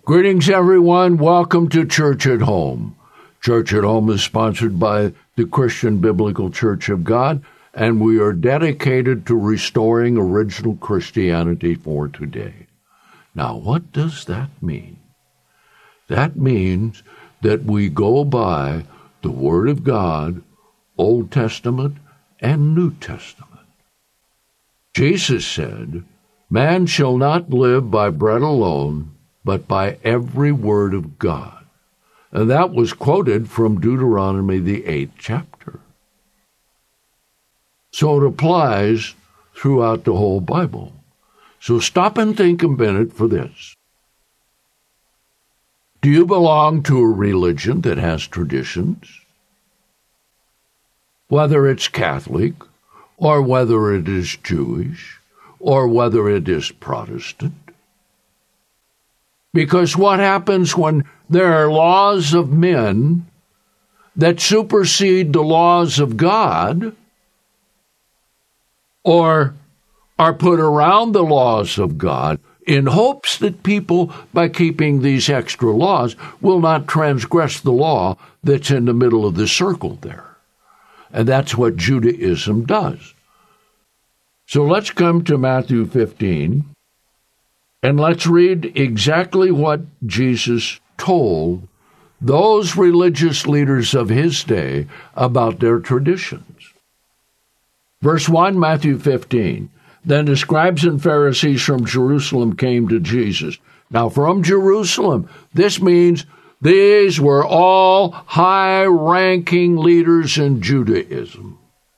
Greetings, everyone. Welcome to Church at Home. Church at Home is sponsored by the Christian Biblical Church of God, and we are dedicated to restoring original Christianity for today. Now, what does that mean? That means that we go by the Word of God, Old Testament and New Testament. Jesus said, "Man shall not live by bread alone, but by every word of God." And that was quoted from Deuteronomy, the 8th chapter. So it applies throughout the whole Bible. So stop and think a minute for this. Do you belong to a religion that has traditions? Whether it's Catholic, or whether it is Jewish, or whether it is Protestant. Because what happens when there are laws of men that supersede the laws of God, or are put around the laws of God in hopes that people, by keeping these extra laws, will not transgress the law that's in the middle of the circle there. And that's what Judaism does. So let's come to Matthew 15. And let's read exactly what Jesus told those religious leaders of his day about their traditions. Verse 1, Matthew 15. Then the scribes and Pharisees from Jerusalem came to Jesus. Now, from Jerusalem, this means these were all high-ranking leaders in Judaism.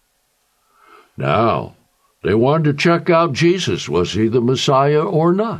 Now, they wanted to check out Jesus. Was he the Messiah or not?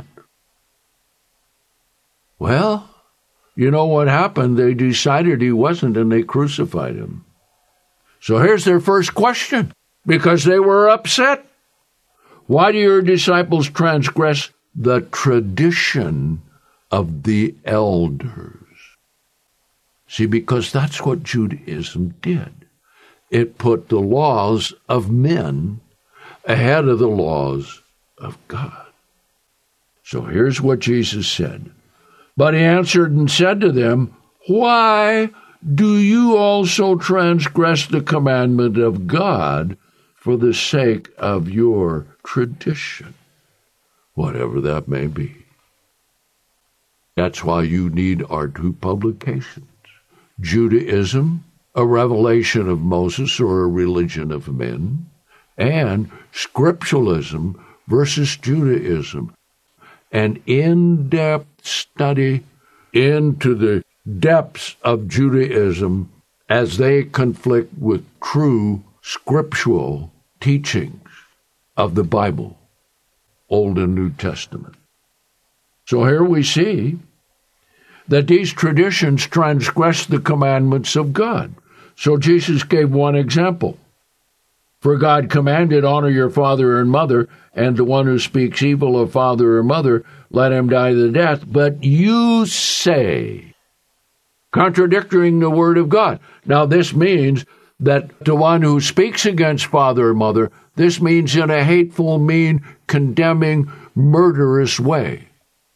Well, you know what happened? They decided he wasn't, and they crucified him. So here's their first question, because they were upset. Why do your disciples transgress the tradition of the elders? See, because that's what Judaism did. It put the laws of men ahead of the laws of God. So here's what Jesus said. But he answered and said to them, "Why do you also transgress the commandment of God for the sake of your tradition?" Whatever that may be. That's why you need our two publications. Judaism, a revelation of Moses or a religion of men, and Scripturalism versus Judaism, an in-depth study into the depths of Judaism as they conflict with true scriptural teachings of the Bible, Old and New Testament. So here we see that these traditions transgress the commandments of God. So Jesus gave one example. For God commanded, "Honor your father and mother, and the one who speaks evil of father or mother, let him die the death." But you say, contradicting the word of God. Now this means that the one who speaks against father or mother, this means in a hateful, mean, condemning, murderous way.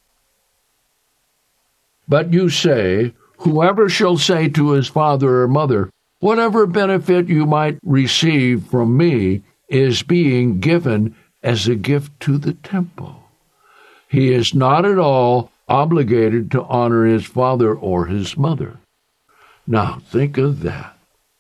But you say, "Whoever shall say to his father or mother, 'Whatever benefit you might receive from me is being given as a gift to the temple,' he is not at all obligated to honor his father or his mother." Now, think of that.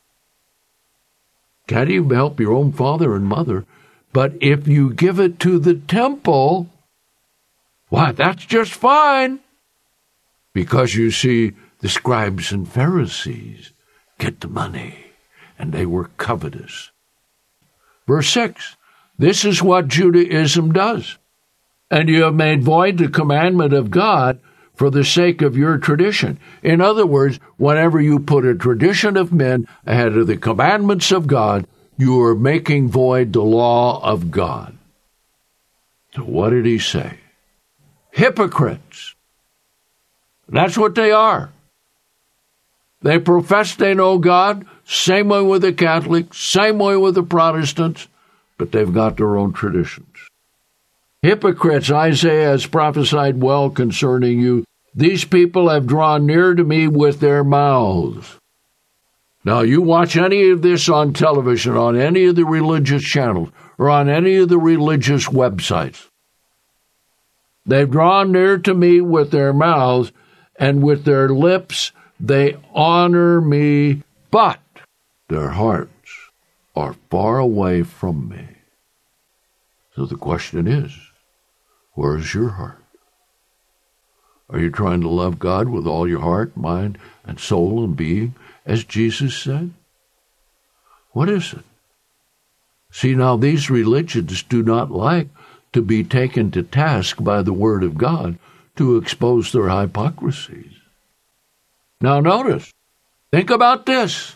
Can't even help your own father and mother, but if you give it to the temple, why, that's just fine. Because you see, the scribes and Pharisees get the money, and they were covetous. Verse 6, this is what Judaism does. "And you have made void the commandment of God for the sake of your tradition." In other words, whenever you put a tradition of men ahead of the commandments of God, you are making void the law of God. So what did he say? Hypocrites. That's what they are. They profess they know God, same way with the Catholics, same way with the Protestants, but they've got their own traditions. Hypocrites, Isaiah has prophesied well concerning you. These people have drawn near to me with their mouths. Now, you watch any of this on television, on any of the religious channels, or on any of the religious websites. They've drawn near to me with their mouths, and with their lips they honor me, but their hearts are far away from me. So the question is, where is your heart? Are you trying to love God with all your heart, mind, and soul and being, as Jesus said? What is it? See, now these religions do not like to be taken to task by the Word of God to expose their hypocrisies. Now notice, think about this.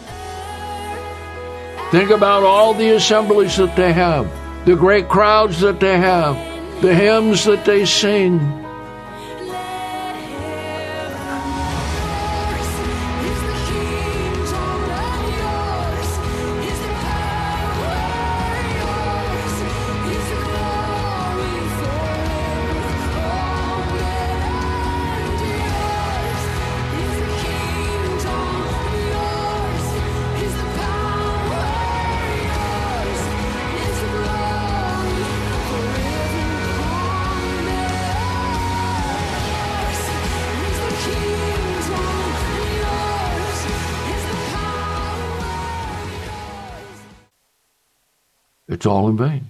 Think about all the assemblies that they have, the great crowds that they have, the hymns that they sing. It's all in vain.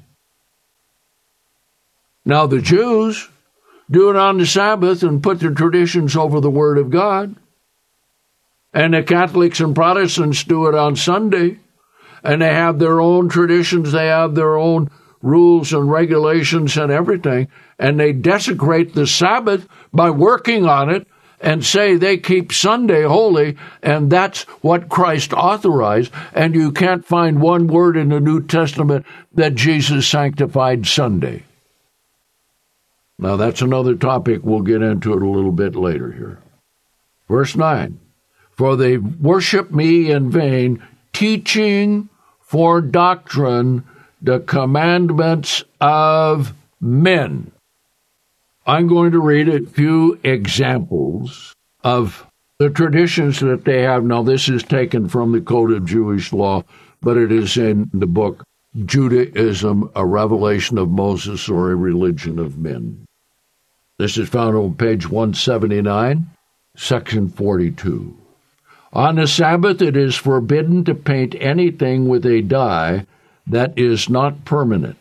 Now the Jews do it on the Sabbath and put their traditions over the Word of God. And the Catholics and Protestants do it on Sunday. And they have their own traditions, they have their own rules and regulations and everything. And they desecrate the Sabbath by working on it and say they keep Sunday holy, and that's what Christ authorized, and you can't find one word in the New Testament that Jesus sanctified Sunday. Now, that's another topic. We'll get into it a little bit later here. Verse 9, for they worship me in vain, teaching for doctrine the commandments of men. I'm going to read a few examples of the traditions that they have. Now, this is taken from the Code of Jewish Law, but it is in the book Judaism, a Revelation of Moses, or a Religion of Men. This is found on page 179, section 42. On the Sabbath it is forbidden to paint anything with a dye that is not permanent.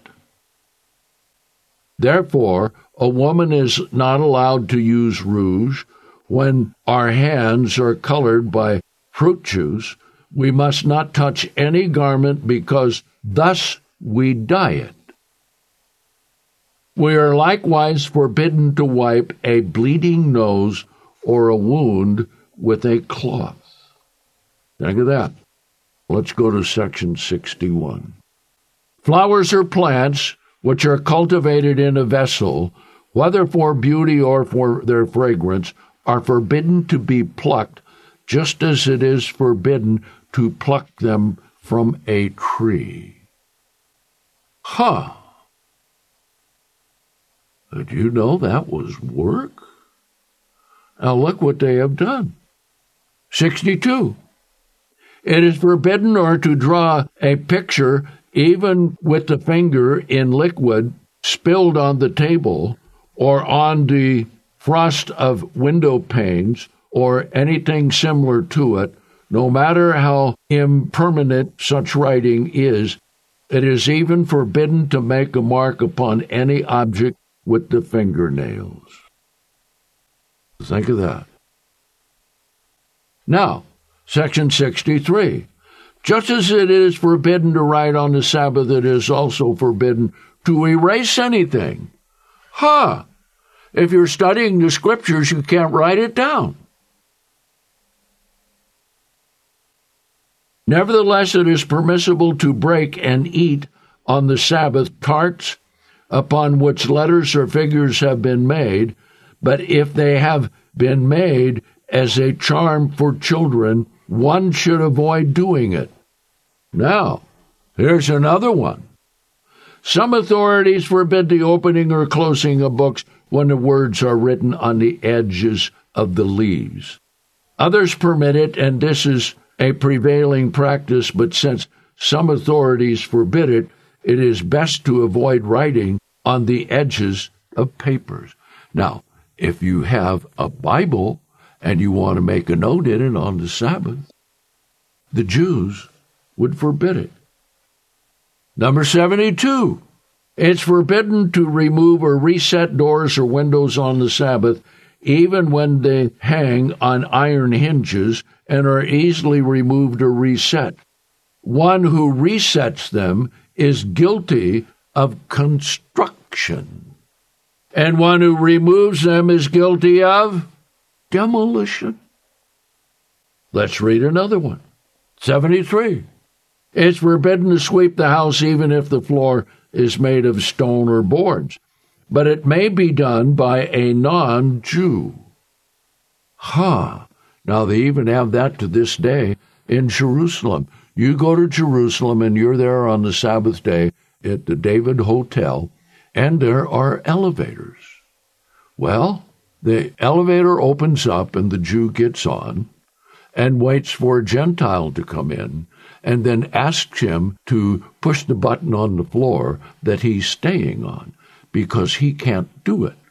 Therefore, a woman is not allowed to use rouge. When our hands are colored by fruit juice, we must not touch any garment, because thus we dye it. We are likewise forbidden to wipe a bleeding nose or a wound with a cloth. Think of that. Let's go to section 61. Flowers or plants which are cultivated in a vessel, whether for beauty or for their fragrance, are forbidden to be plucked, just as it is forbidden to pluck them from a tree. Did you know that was work? Now look what they have done. 62. It is forbidden or to draw a picture, even with the finger, in liquid spilled on the table or on the frost of window panes or anything similar to it, no matter how impermanent such writing is. It is even forbidden to make a mark upon any object with the fingernails. Think of that. Now, section 63. Just as it is forbidden to write on the Sabbath, it is also forbidden to erase anything. If you're studying the Scriptures, you can't write it down. Nevertheless, it is permissible to break and eat on the Sabbath tarts upon which letters or figures have been made, but if they have been made as a charm for children, one should avoid doing it. Now, here's another one. Some authorities forbid the opening or closing of books when the words are written on the edges of the leaves. Others permit it, and this is a prevailing practice, but since some authorities forbid it, it is best to avoid writing on the edges of papers. Now, if you have a Bible and you want to make a note in it on the Sabbath, the Jews would forbid it. Number 72. It's forbidden to remove or reset doors or windows on the Sabbath, even when they hang on iron hinges and are easily removed or reset. One who resets them is guilty of construction, and one who removes them is guilty of demolition. Let's read another one. 73. It's forbidden to sweep the house even if the floor is made of stone or boards, but it may be done by a non-Jew. Now they even have that to this day in Jerusalem. You go to Jerusalem and you're there on the Sabbath day at the David Hotel, and there are elevators. Well, the elevator opens up and the Jew gets on and waits for a Gentile to come in, and then asks him to push the button on the floor that he's staying on, because he can't do it.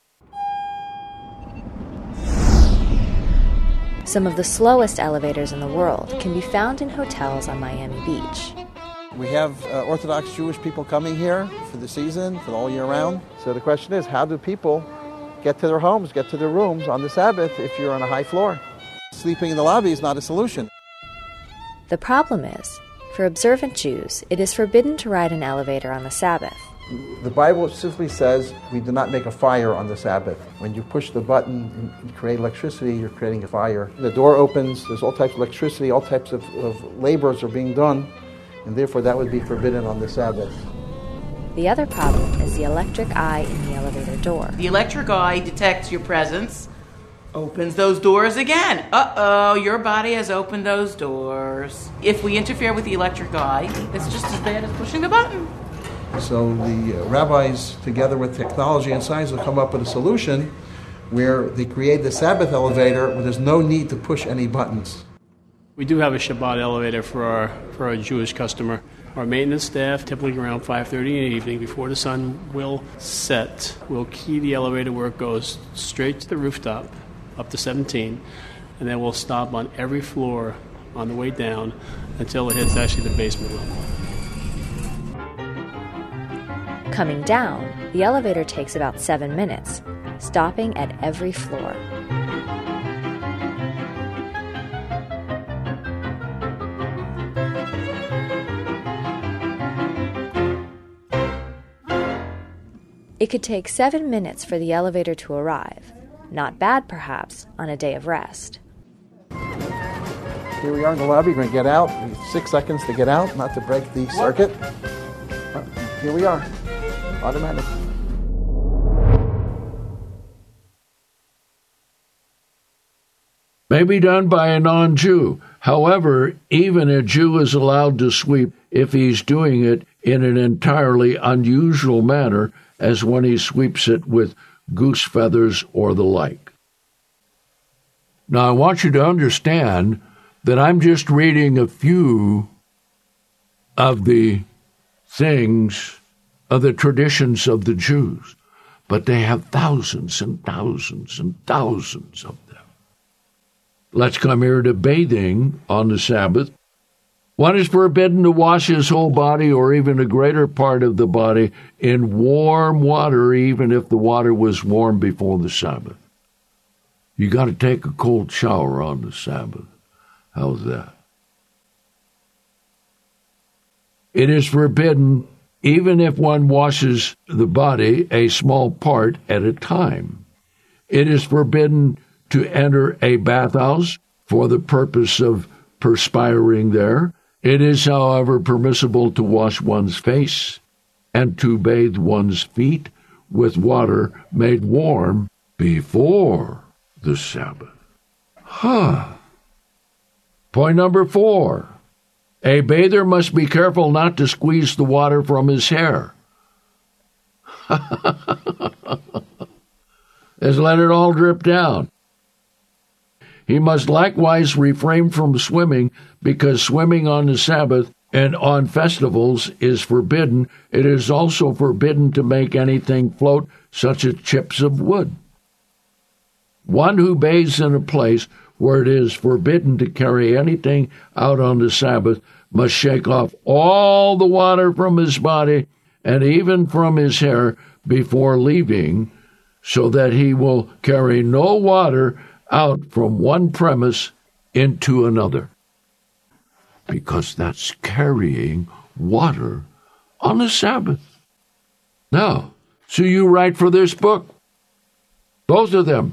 Some of the slowest elevators in the world can be found in hotels on Miami Beach. We have Orthodox Jewish people coming here for the season, for all year round. So the question is, how do people get to their homes, get to their rooms on the Sabbath if you're on a high floor? Sleeping in the lobby is not a solution. The problem is, for observant Jews, it is forbidden to ride an elevator on the Sabbath. The Bible simply says we do not make a fire on the Sabbath. When you push the button and create electricity, you're creating a fire. The door opens, there's all types of electricity, all types of labors are being done, and therefore that would be forbidden on the Sabbath. The other problem is the electric eye in the elevator door. The electric eye detects your presence, opens those doors again. Uh-oh, your body has opened those doors. If we interfere with the electric eye, it's just as bad as pushing the button. So the rabbis, together with technology and science, will come up with a solution where they create the Sabbath elevator where there's no need to push any buttons. We do have a Shabbat elevator for our Jewish customer. Our maintenance staff, typically around 5:30 in the evening, before the sun will set, will key the elevator where it goes straight to the rooftop, up to 17, and then we'll stop on every floor on the way down until it hits actually the basement level. Coming down, the elevator takes about 7 minutes, stopping at every floor. It could take 7 minutes for the elevator to arrive. Not bad, perhaps, on a day of rest. Here we are in the lobby. We're going to get out. 6 seconds to get out, not to break the circuit. Here we are. Automatic. May be done by a non-Jew. However, even a Jew is allowed to sweep if he's doing it in an entirely unusual manner, as when he sweeps it with goose feathers or the like. Now, I want you to understand that I'm just reading a few of the things, of the traditions of the Jews, but they have thousands and thousands and thousands of them. Let's come here to bathing on the Sabbath. One is forbidden to wash his whole body or even a greater part of the body in warm water, even if the water was warm before the Sabbath. You got to take a cold shower on the Sabbath. How's that? It is forbidden even if one washes the body a small part at a time. It is forbidden to enter a bathhouse for the purpose of perspiring there. It is, however, permissible to wash one's face and to bathe one's feet with water made warm before the Sabbath. Point number 4. A bather must be careful not to squeeze the water from his hair. has let it all drip down. He must likewise refrain from swimming, because swimming on the Sabbath and on festivals is forbidden. It is also forbidden to make anything float, such as chips of wood. One who bathes in a place where it is forbidden to carry anything out on the Sabbath must shake off all the water from his body and even from his hair before leaving, so that he will carry no water out from one premise into another, because that's carrying water on the Sabbath. Now, so you write for this book, both of them.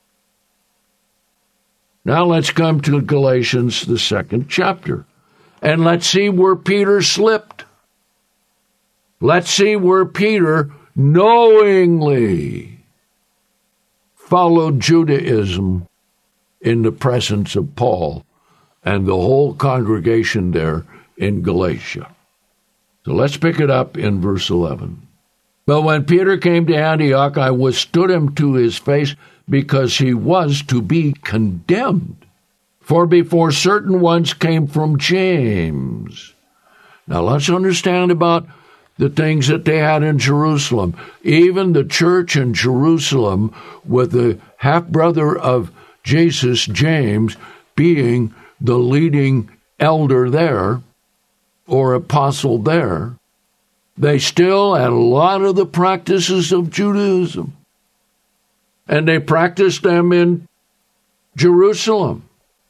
Now let's come to Galatians, the 2nd chapter, and let's see where Peter slipped. Let's see where Peter knowingly followed Judaism in the presence of Paul and the whole congregation there in Galatia. So let's pick it up in verse 11. But when Peter came to Antioch, I withstood him to his face, because he was to be condemned. For before certain ones came from James. Now let's understand about the things that they had in Jerusalem. Even the church in Jerusalem, with the half-brother of Jesus, James, being the leading elder there, or apostle there, they still had a lot of the practices of Judaism. And they practiced them in Jerusalem.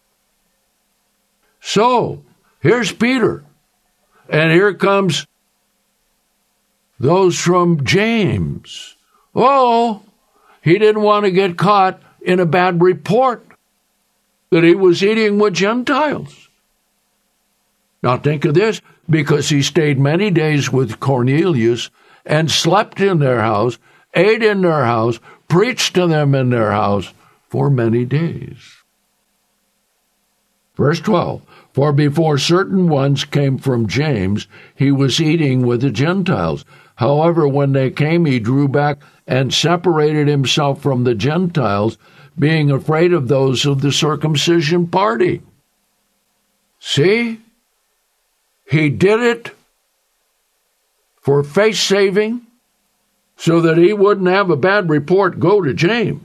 So, here's Peter. And here comes those from James. Oh, he didn't want to get caught in a bad report that he was eating with Gentiles. Now think of this, because he stayed many days with Cornelius and slept in their house, ate in their house, preached to them in their house for many days. Verse 12, for before certain ones came from James, he was eating with the Gentiles. However, when they came, he drew back and separated himself from the Gentiles, being afraid of those of the circumcision party. See? He did it for face saving, so that he wouldn't have a bad report go to James.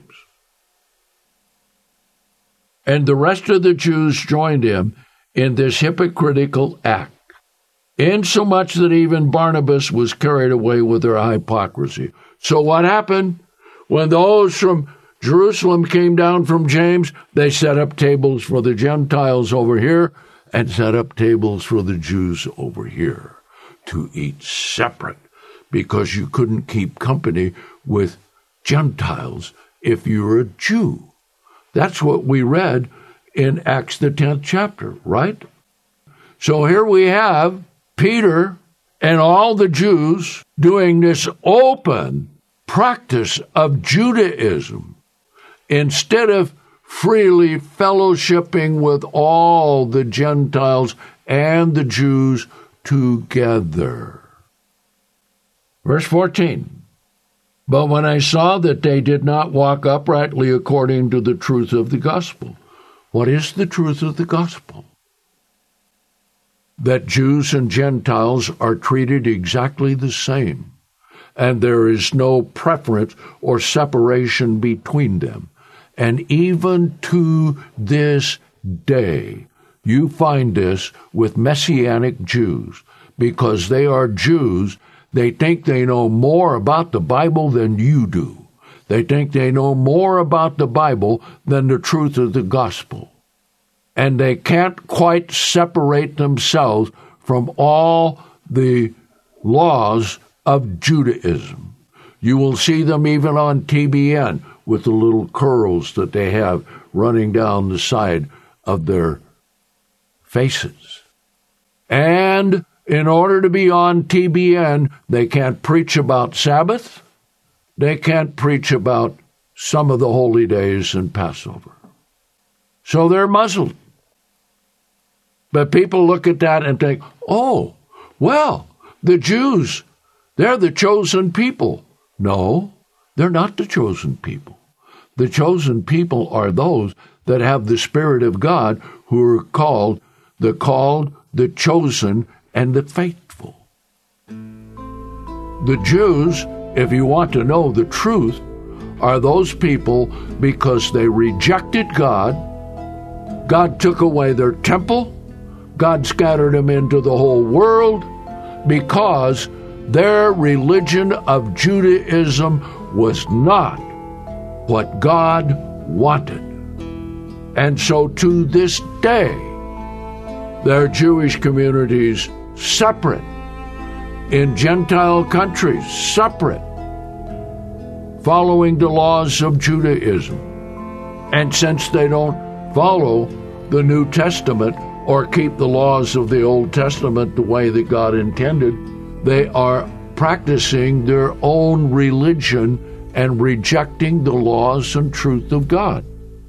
And the rest of the Jews joined him in this hypocritical act, insomuch that even Barnabas was carried away with their hypocrisy. So what happened? When those from Jerusalem came down from James, they set up tables for the Gentiles over here and set up tables for the Jews over here to eat separate, because you couldn't keep company with Gentiles if you were a Jew. That's what we read in Acts the 10th chapter, right? So here we have Peter and all the Jews doing this open practice of Judaism instead of freely fellowshipping with all the Gentiles and the Jews together. Verse 14, but when I saw that they did not walk uprightly according to the truth of the gospel. What is the truth of the gospel? That Jews and Gentiles are treated exactly the same, and there is no preference or separation between them. And even to this day, you find this with Messianic Jews, because they are Jews. They think they know more about the Bible than you do. They think they know more about the Bible than the truth of the gospel. And they can't quite separate themselves from all the laws of Judaism. You will see them even on TBN with the little curls that they have running down the side of their faces. And in order to be on TBN, they can't preach about Sabbath. They can't preach about some of the holy days and Passover. So they're muzzled. But people look at that and think, oh, well, the Jews, they're the chosen people. No, they're not the chosen people. The chosen people are those that have the Spirit of God, who are called, the chosen, and the faithful. The Jews, if you want to know the truth, are those people because they rejected God. God took away their temple. God scattered them into the whole world because their religion of Judaism was not what God wanted. And so to this day, there are Jewish communities separate, in Gentile countries separate, following the laws of Judaism. And since they don't follow the New Testament or keep the laws of the Old Testament the way that God intended, they are practicing their own religion and rejecting the laws and truth of God.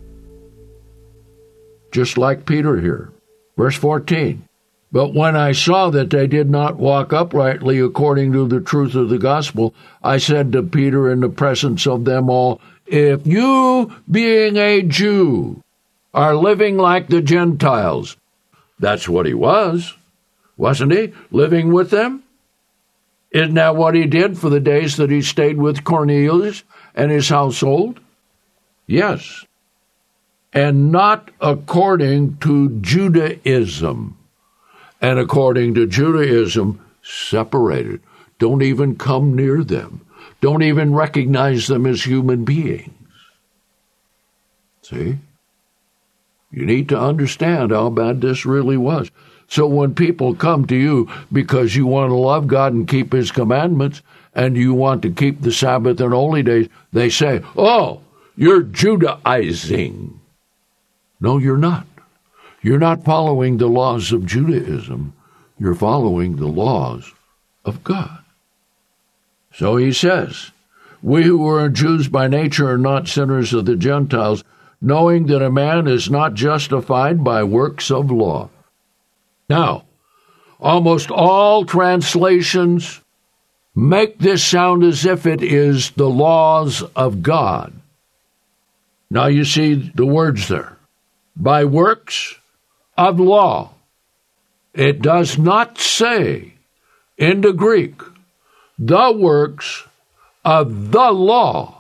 Just like Peter here. Verse 14. But when I saw that they did not walk uprightly according to the truth of the gospel, I said to Peter in the presence of them all, if you, being a Jew, are living like the Gentiles, that's what he was, wasn't he? Living with them? Isn't that what he did for the days that he stayed with Cornelius and his household? Yes. And not according to Judaism. And according to Judaism, separated. Don't even come near them. Don't even recognize them as human beings. See? You need to understand how bad this really was. So when people come to you because you want to love God and keep His commandments, and you want to keep the Sabbath and holy days, they say, oh, you're Judaizing. No, you're not. You're not following the laws of Judaism. You're following the laws of God. So he says, we who are Jews by nature are not sinners of the Gentiles, knowing that a man is not justified by works of law. Now, almost all translations make this sound as if it is the laws of God. Now you see the words there. By works of law. It does not say in the Greek, the works of the law.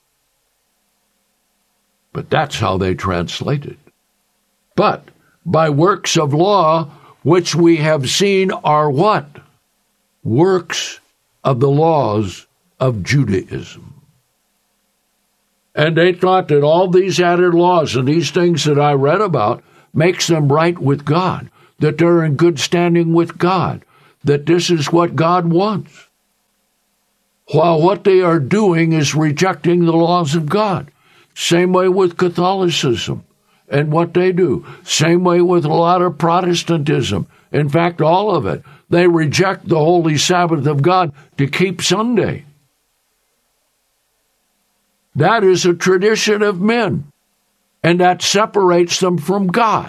But that's how they translate it. But by works of law, which we have seen are what? Works of the laws of Judaism. And they thought that all these added laws and these things that I read about makes them right with God, that they're in good standing with God, that this is what God wants. While what they are doing is rejecting the laws of God. Same way with Catholicism and what they do. Same way with a lot of Protestantism. In fact, all of it. They reject the holy Sabbath of God to keep Sunday. That is a tradition of men, and that separates them from God.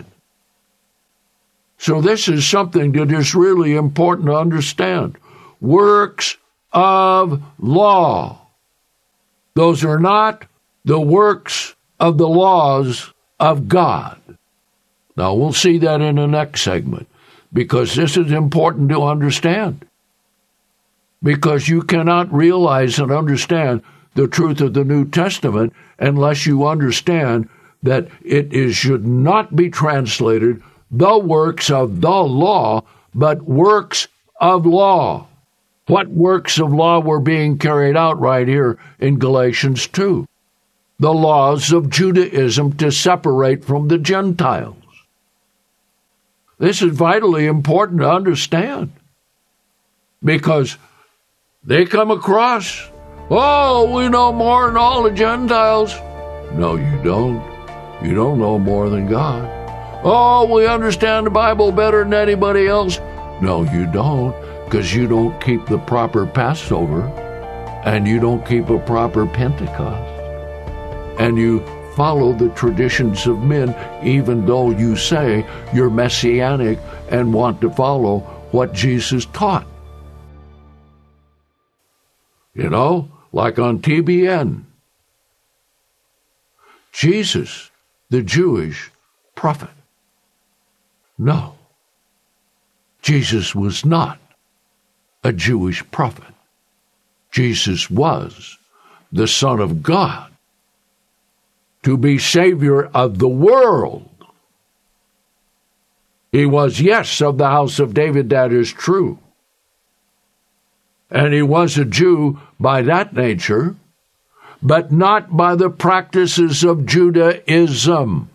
So this is something that is really important to understand. Works of law. Those are not the works of the laws of God. Now, we'll see that in the next segment, because this is important to understand. Because you cannot realize and understand the truth of the New Testament unless you understand that it should not be translated the works of the law, but works of law. What works of law were being carried out right here in Galatians 2? The laws of Judaism to separate from the Gentiles. This is vitally important to understand, because they come across, oh, we know more than all the Gentiles. No, you don't. You don't know more than God. Oh, we understand the Bible better than anybody else. No, you don't, because you don't keep the proper Passover, and you don't keep a proper Pentecost, and you follow the traditions of men, even though you say you're messianic and want to follow what Jesus taught. You know, like on TBN. Jesus, the Jewish prophet? No. Jesus was not a Jewish prophet. Jesus was the Son of God to be Savior of the world. He was, yes, of the house of David, that is true. And he was a Jew by that nature, but not by the practices of Judaism.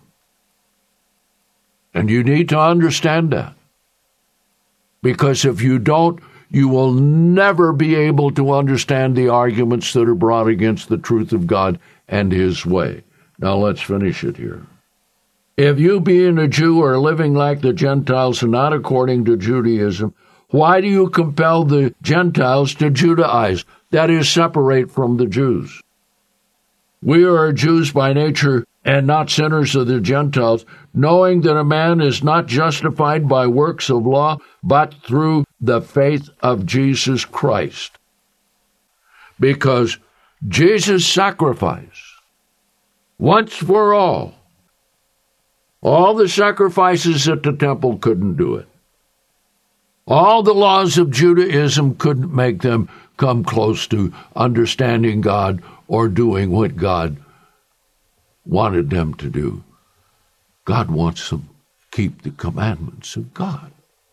And you need to understand that. Because if you don't, you will never be able to understand the arguments that are brought against the truth of God and His way. Now let's finish it here. If you, being a Jew, are living like the Gentiles and not according to Judaism, why do you compel the Gentiles to Judaize? That is, separate from the Jews. We are Jews by nature and not sinners of the Gentiles, knowing that a man is not justified by works of law, but through the faith of Jesus Christ. Because Jesus' sacrifice, once for all the sacrifices at the temple couldn't do it. All the laws of Judaism couldn't make them come close to understanding God or doing what God wanted them to do. God wants them to keep the commandments of God.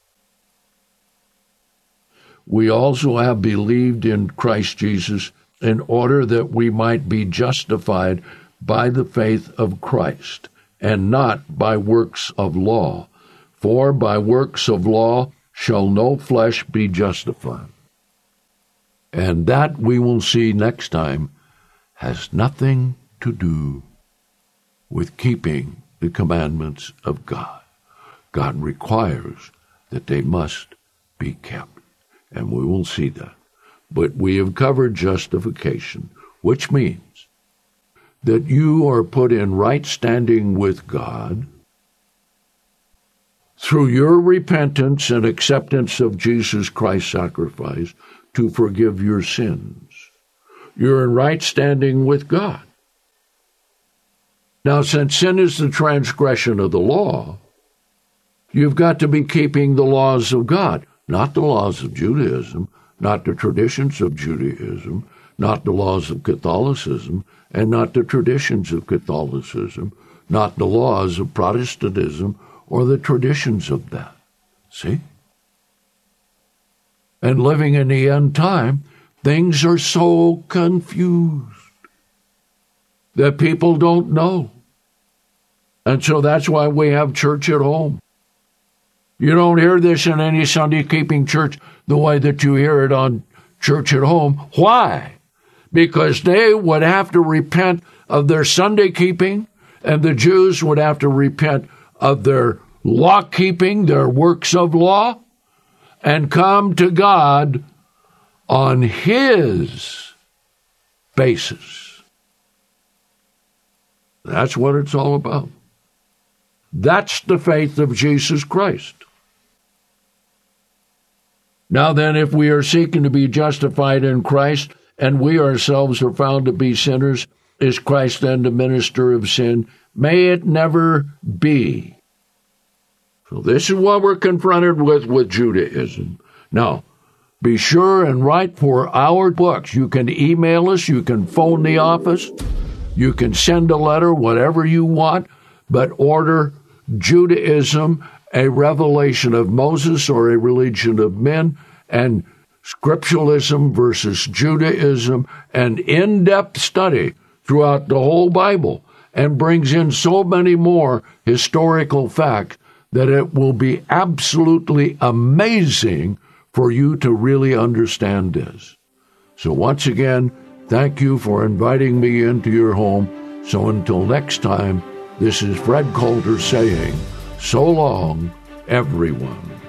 We also have believed in Christ Jesus in order that we might be justified by the faith of Christ, and not by works of law. For by works of law shall no flesh be justified. And that, we will see next time, has nothing to do with keeping the commandments of God. God requires that they must be kept, and we will see that. But we have covered justification, which means that you are put in right standing with God through your repentance and acceptance of Jesus Christ's sacrifice to forgive your sins. You're in right standing with God. Now, since sin is the transgression of the law, you've got to be keeping the laws of God, not the laws of Judaism, not the traditions of Judaism, not the laws of Catholicism, and not the traditions of Catholicism, not the laws of Protestantism or the traditions of that. See? And living in the end time, things are so confused that people don't know. And so that's why we have church at home. You don't hear this in any Sunday-keeping church the way that you hear it on Church at Home. Why? Because they would have to repent of their Sunday-keeping, and the Jews would have to repent of their law-keeping, their works of law, and come to God on His basis. That's what it's all about. That's the faith of Jesus Christ. Now then, if we are seeking to be justified in Christ, and we ourselves are found to be sinners, is Christ then the minister of sin? May it never be. So this is what we're confronted with Judaism. Now, be sure and write for our books. You can email us, you can phone the office, you can send a letter, whatever you want, but order Judaism, a revelation of Moses or a religion of men, and scripturalism versus Judaism, an in-depth study throughout the whole Bible, and brings in so many more historical facts that it will be absolutely amazing for you to really understand this. So once again, thank you for inviting me into your home. So until next time, this is Fred Coulter saying, so long, everyone.